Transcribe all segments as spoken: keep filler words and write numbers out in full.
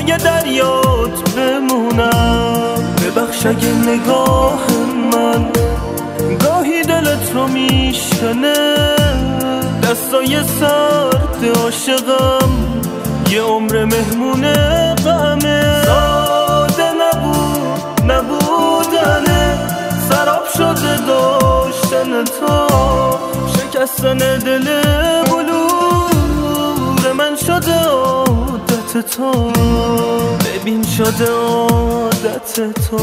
پای دریات بمونم. ببخش اگه نگاه من گاهی دلت رو میشکنه، دستای سرد عاشقم یه عمر مهمونه غمه. ساده نبود نبودنه، سراب شده داشتن تو، شکستن دل بلور من شده عادت تو. ببین شده عادت تو.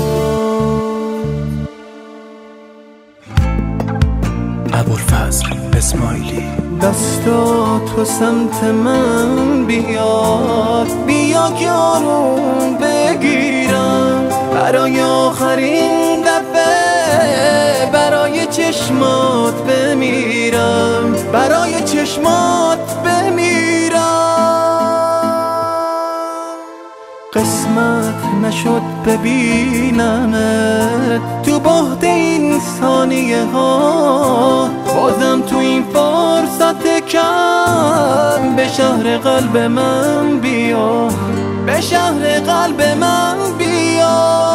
ابوالفضل اسماعیلی. دستا تو سمت من بیاد، بیا که آروم بگیرم، برای آخرین دفعه برای چشمات بمیرم، برای چشمات بمیرم. قسمت نشد ببینمت تو بعد این ثانیه ها، بازم تو این فرصت کم به شهر قلب من بیا، به شهر قلب من بیا.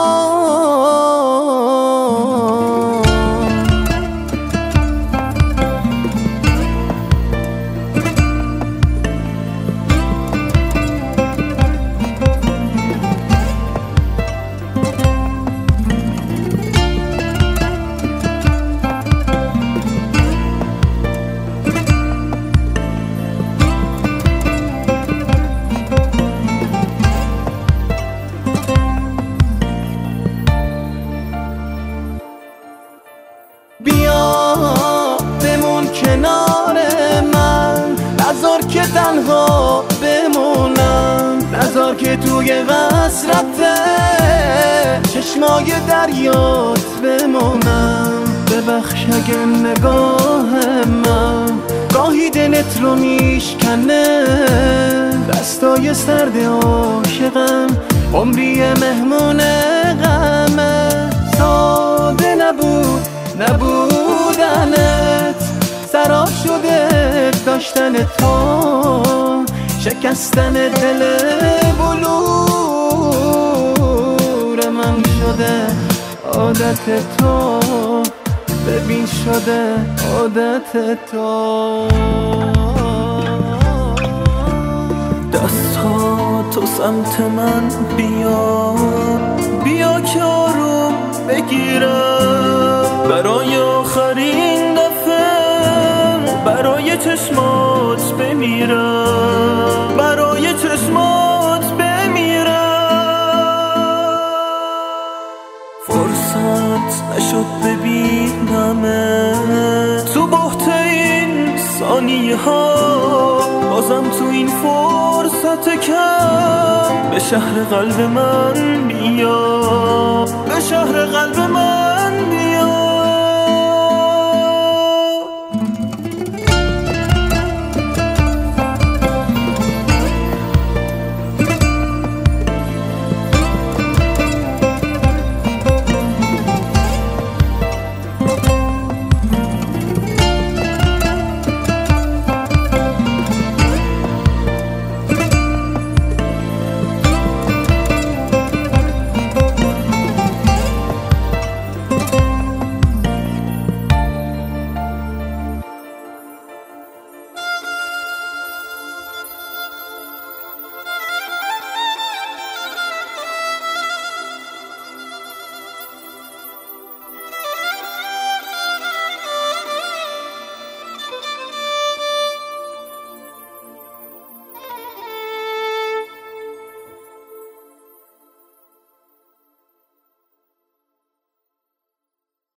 بیا بمون کنار من، نذار که تنها بمونم، نذار که توی قصرت چشمای دریات بمونم. ببخش اگه نگاه من گاهی دلت رو میشکنه، دستای سرد عاشقم عمری مهمون غمه. ساده نبود نبودنت، سراب شده داشتن تو، شکستن دل بلور من شده عادت تو. ببین شده عادت تو. دستها تو سمت من بیا، بیا که آروم بگیرم، برای آخرین دفعه برای چشمات بمیرم، برای چشمات بمیرم. فرصت نشد ببینمت تو بحت این ثانیه ها، بازم تو این فرصت کم به شهر قلب من بیا، به شهر قلب من